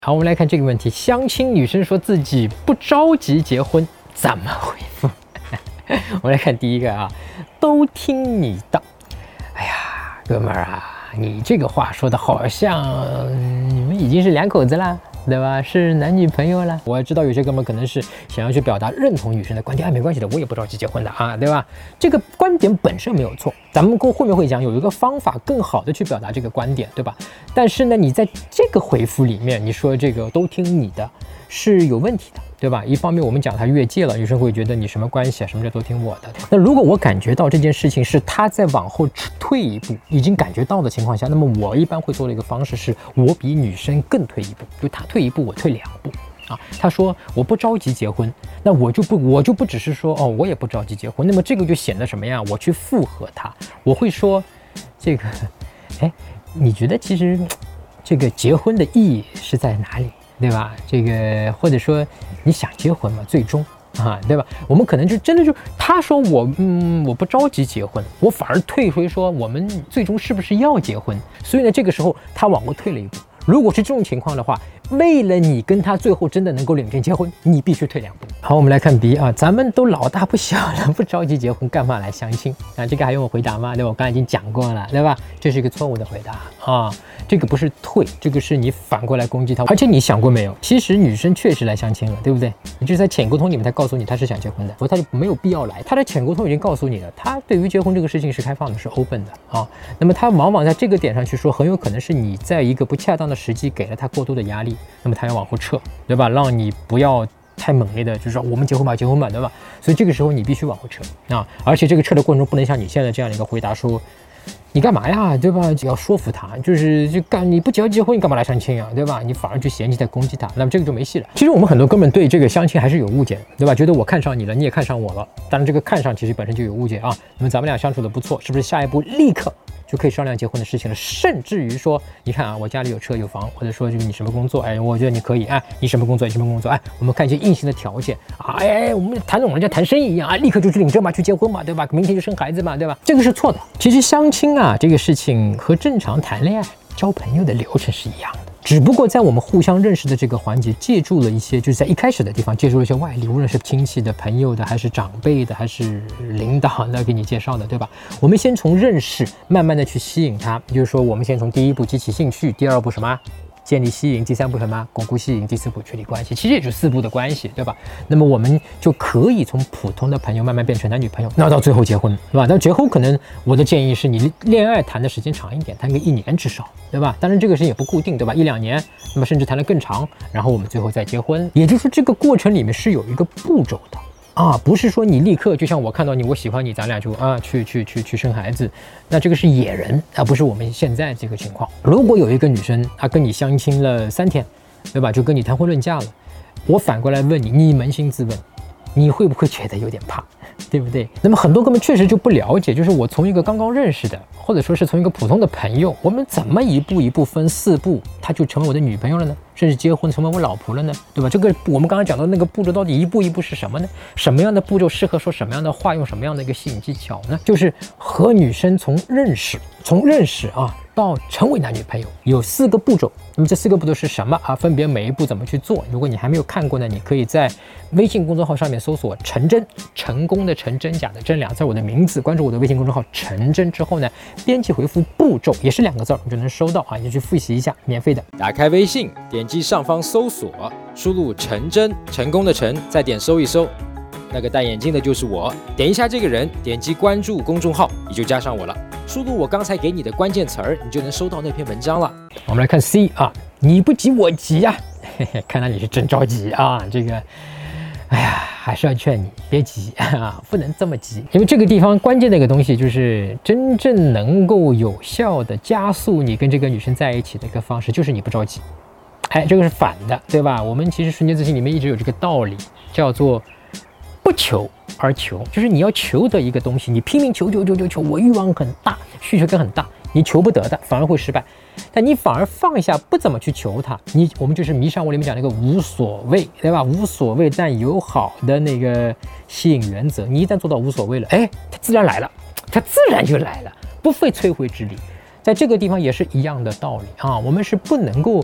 好，我们来看这个问题：相亲女生说自己不着急结婚，怎么回复？我们来看第一个啊，都听你的。哎呀，哥们儿啊，你这个话说的好像你们已经是两口子啦，对吧？是男女朋友啦。我知道有些哥们可能是想要去表达认同女生的观点，没关系的，我也不着急结婚的啊，对吧？这个观点本身没有错，咱们后面会讲有一个方法更好的去表达这个观点，对吧？但是呢，你在这个回复里面，你说这个都听你的，是有问题的。对吧？一方面我们讲他越界了，女生会觉得你什么关系啊？什么叫都听我的？那如果我感觉到这件事情是他在往后退一步，已经感觉到的情况下，那么我一般会做的一个方式是，我比女生更退一步，就他退一步，我退2步啊。他说我不着急结婚，那我就不只是说哦，我也不着急结婚，那么这个就显得什么呀？我去附和他，我会说这个，哎，你觉得其实这个结婚的意义是在哪里？对吧？这个或者说你想结婚吗？最终啊，对吧？我们可能就真的就他说我不着急结婚，我反而退回说我们最终是不是要结婚？所以呢，这个时候他往后退了一步。如果是这种情况的话，为了你跟他最后真的能够领证结婚，你必须退2步。好，我们来看 B 啊，咱们都老大不小了，不着急结婚，干嘛来相亲啊？这个还用我回答吗？对吧？我刚才已经讲过了，对吧？这是一个错误的回答啊，这个不是退，这个是你反过来攻击他。而且你想过没有？其实女生确实来相亲了，对不对？你就是在浅沟通里面才告诉你她是想结婚的，所以她就没有必要来。她的浅沟通已经告诉你了，她对于结婚这个事情是开放的，是 open 的啊。那么她往往在这个点上去说，很有可能是你在一个不恰当的时机给了她过多的压力，那么她要往后撤，对吧？让你不要太猛烈的，就是说我们结婚吧，结婚吧，对吧？所以这个时候你必须往后撤啊！而且这个撤的过程中，不能像你现在这样的一个回答说，你干嘛呀，对吧？只要说服他，你不只要结婚，你干嘛来相亲啊，对吧？你反而去嫌弃在攻击他，那么这个就没戏了。其实我们很多哥们对这个相亲还是有误解，对吧？觉得我看上你了，你也看上我了，当然这个看上其实本身就有误解啊。那么咱们俩相处的不错，是不是下一步立刻就可以商量结婚的事情了？甚至于说，你看啊，我家里有车有房，或者说就是你什么工作，哎，我觉得你可以，哎，你什么工作，你什么工作，哎，我们看一些硬性的条件啊，哎，我们谈拢人家谈生意一样啊，立刻就去领证嘛，去结婚嘛，对吧？明天就生孩子嘛，对吧？这个是错的。其实相亲啊，这个事情和正常谈恋爱、交朋友的流程是一样的。只不过在我们互相认识的这个环节，借助了一些，就是在一开始的地方借助了一些外力，无论是亲戚的、朋友的，还是长辈的，还是领导来给你介绍的，对吧？我们先从认识慢慢的去吸引他，也就是说，我们先从第1步激起兴趣，第2步什么？建立吸引，第3步什么？巩固吸引，第4步确立关系，其实也就4步的关系，对吧？那么我们就可以从普通的朋友慢慢变成男女朋友，那到最后结婚，对吧？但结婚可能我的建议是你恋爱谈的时间长一点，谈个1年至少，对吧？当然这个事情也不固定，对吧？1-2年，那么甚至谈得更长，然后我们最后再结婚，也就是说这个过程里面是有一个步骤的。啊，不是说你立刻就像我看到你，我喜欢你，咱俩就去生孩子，那这个是野人啊，不是我们现在这个情况。如果有一个女生啊跟你相亲了3天，对吧，就跟你谈婚论嫁了，我反过来问你，你扪心自问，你会不会觉得有点怕，对不对？那么很多哥们确实就不了解，就是我从一个刚刚认识的，或者说是从一个普通的朋友，我们怎么一步一步分4步，她就成为我的女朋友了呢？甚至结婚成为我老婆了呢，对吧？这个我们刚刚讲到那个步骤到底一步一步是什么呢？什么样的步骤适合说什么样的话，用什么样的一个吸引技巧呢？就是和女生从认识啊到成为男女朋友有4个步骤。那么这4个步骤是什么啊？分别每一步怎么去做？如果你还没有看过呢，你可以在微信公众号上面搜索陈真，成功的成，真假的真，2字我的名字，关注我的微信公众号陈真之后呢，编辑回复步骤也是2个字，你就能收到啊，你就去复习一下，免费的。 打开微信，点击上方搜索，输入陈真，成功的成，再点搜一搜，那个戴眼镜的就是我，点一下这个人，点击关注公众号，你就加上我了。输入我刚才给你的关键词儿，你就能收到那篇文章了。 我们来看 C 啊，你不急我急呀，看来你是真着急啊，这个。哎呀，还是要劝你别急啊，不能这么急，因为这个地方关键的一个东西就是真正能够有效的加速你跟这个女生在一起的一个方式，就是你不着急。哎，这个是反的，对吧？我们其实瞬间自信里面一直有这个道理，叫做不求而求，就是你要求得一个东西，你拼命求，我欲望很大，需求感很大，你求不得的，反而会失败。但你反而放下，不怎么去求它，我们就是迷上我里面讲那个无所谓，对吧？无所谓但友好的那个吸引原则，你一旦做到无所谓了，哎，它自然来了，它自然就来了，不费吹灰之力。在这个地方也是一样的道理啊，我们是不能够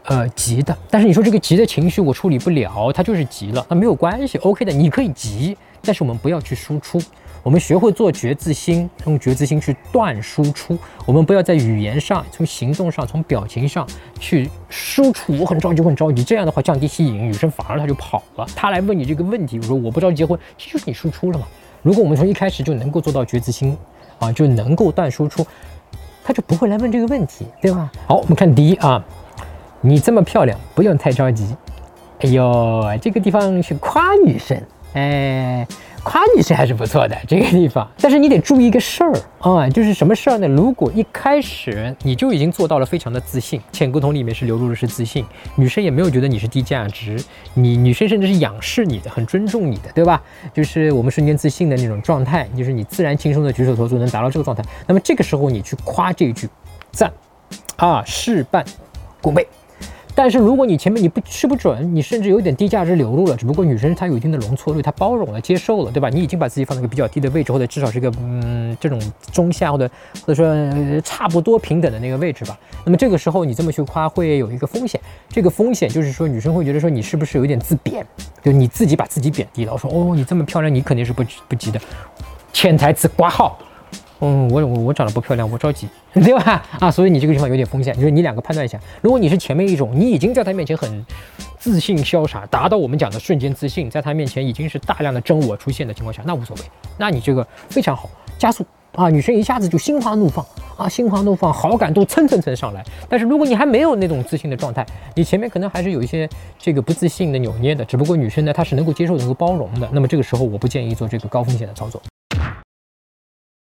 急的。但是你说这个急的情绪我处理不了，它就是急了，那没有关系 ，OK 的，你可以急，但是我们不要去输出。我们学会做觉自心，用觉自心去断输出。我们不要在语言上、从行动上、从表情上去输出。我很着急，我很着急。这样的话降低吸引，女生反而她就跑了。她来问你这个问题，我说我不着急结婚，这就是你输出了嘛。如果我们从一开始就能够做到觉自心，啊，就能够断输出，她就不会来问这个问题，对吧？好，我们看第一啊，你这么漂亮，不用太着急。哎呦，这个地方是夸女生，哎。夸女生还是不错的这个地方，但是你得注意一个事儿啊，就是什么事儿呢？如果一开始你就已经做到了非常的自信，潜沟通里面是流露的是自信，女生也没有觉得你是低价值，女生甚至是仰视你的，很尊重你的，对吧？就是我们瞬间自信的那种状态，就是你自然轻松的举手投足能达到这个状态。那么这个时候你去夸这一句，赞啊，事半功倍。但是如果你前面你不吃不准，你甚至有点低价值流露了，只不过女生她有一定的容错率，她包容了，接受了，对吧？你已经把自己放在一个比较低的位置，或者至少是一个这种中下或者说差不多平等的那个位置吧。那么这个时候你这么去夸会有一个风险，这个风险就是说女生会觉得说你是不是有点自贬，就你自己把自己贬低了。我说哦，你这么漂亮，你肯定是不急的。潜台词括号。我长得不漂亮，我着急，对吧？啊，所以你这个地方有点风险，就是你两个判断一下。如果你是前面一种，你已经在他面前很自信潇洒，达到我们讲的瞬间自信，在他面前已经是大量的真我出现的情况下，那无所谓，那你这个非常好，加速啊，女生一下子就心花怒放啊，心花怒放，好感度蹭上来。但是如果你还没有那种自信的状态，你前面可能还是有一些这个不自信的扭捏的，只不过女生呢她是能够接受、能够包容的，那么这个时候我不建议做这个高风险的操作。